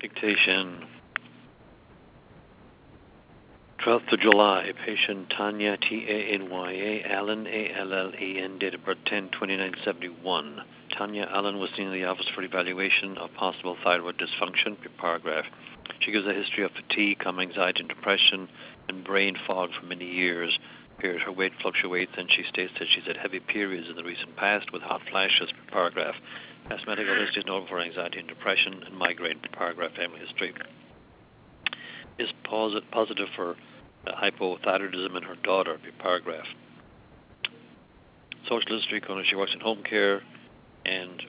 Dictation. 12th of July, patient Tanya, T-A-N-Y-A, Allen, A-L-L-E-N, date of birth 10/29/71. Tanya Allen was seen in the office for evaluation of possible thyroid dysfunction, paragraph. She gives a history of fatigue, anxiety and depression, and brain fog for many years. Period. Her weight fluctuates, and she states that she's had heavy periods in the recent past with hot flashes, paragraph. Past medical history is known for anxiety and depression and migraine, paragraph. Family history is positive for hypothyroidism in her daughter, paragraph. Social history, she works in home care and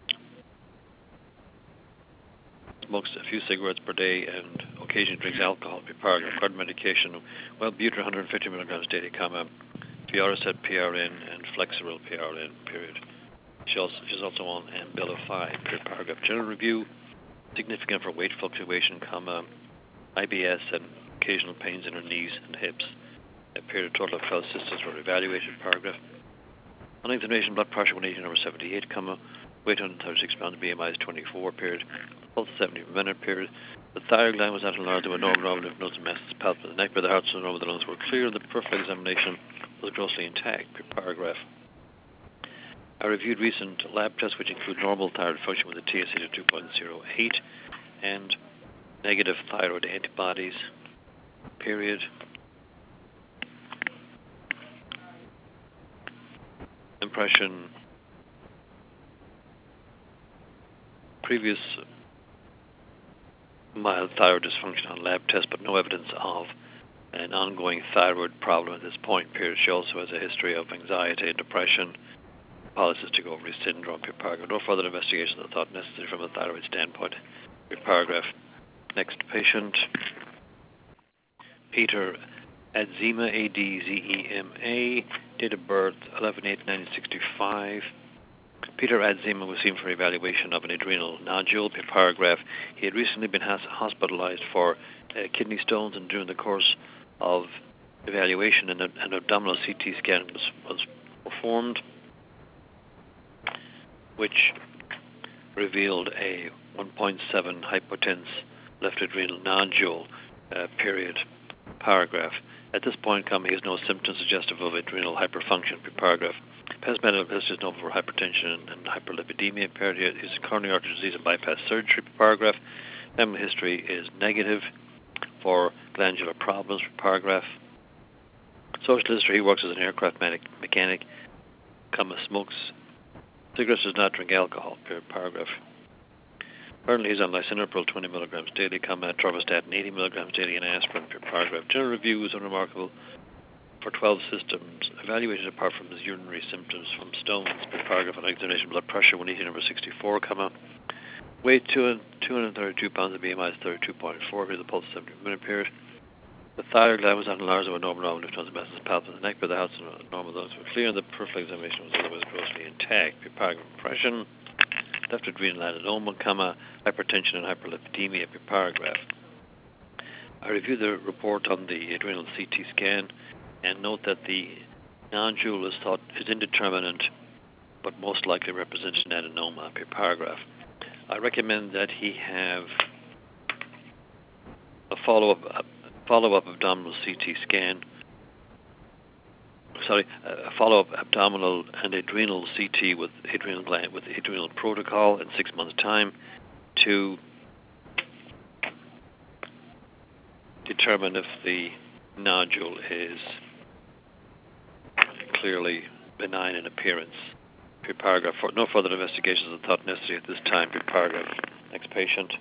smokes a few cigarettes per day and occasionally drinks alcohol, paragraph. Current medication, Wellbutrin 150 milligrams daily, Fioricet PRN and Flexeril PRN, period. She's also on Abilify, paragraph. General review, significant for weight fluctuation, IBS and occasional pains in her knees and hips. A period. Total of 12 sisters were evaluated, paragraph. On examination, blood pressure 180 over 78, weight 136 pounds, BMI is 24, period. Pulse 70 per minute, period. The thyroid gland was enlarged, there were normal lymph nodes and masses, palpable. The neck, the heart, and over the lungs were clear, and the peripheral examination was grossly intact, paragraph. I reviewed recent lab tests which include normal thyroid function with a TSH of 2.08 and negative thyroid antibodies, period. Impression. Previous mild thyroid dysfunction on lab test, but no evidence of an ongoing thyroid problem at this point, period. She also has a history of anxiety and depression, polycystic ovary syndrome, paragraph. No further investigations are thought necessary from a thyroid standpoint, paragraph. Next patient, Peter Adzema, A-D-Z-E-M-A, date of birth 11/8/1965. Peter Adzema was seen for evaluation of an adrenal nodule, paragraph. He had recently been hospitalized for kidney stones, and during the course of evaluation, an abdominal CT scan was performed, which revealed a 1.7 hypotense left adrenal nodule, period, paragraph. At this point, he has no symptoms suggestive of adrenal hyperfunction, paragraph. Past medical history is known for hypertension and hyperlipidemia, period. He has coronary artery disease and bypass surgery, paragraph. Family history is negative for glandular problems, paragraph. Social history, he works as an aircraft mechanic, smokes cigarettes, does not drink alcohol, paragraph. Currently, he's on lisinopril 20 milligrams daily, atorvastatin 80 milligrams daily, and aspirin, paragraph. General review is unremarkable for 12 systems evaluated apart from his urinary symptoms from stones, paragraph. On examination, blood pressure 180 over 64, weight 232 pounds, the BMI is 32.4, the pulse 70 minute, period. The thyroid gland was enlarged, there were normal lymph nodes and masses, palpable. The neck, the heart, and normal lungs were clear, and the peripheral examination was otherwise grossly intact, paragraph. Impression. Left adrenal adenoma, hypertension and hyperlipidemia, paragraph. I reviewed the report on the adrenal CT scan and note that the nodule is indeterminate, but most likely represents an adenoma, paragraph. I recommend that he have a follow-up abdominal CT scan. A follow-up abdominal and adrenal CT with adrenal protocol in 6 months' time to determine if the nodule is clearly benign in appearance, paragraph. No further investigations are thought necessary at this time, paragraph. Next patient.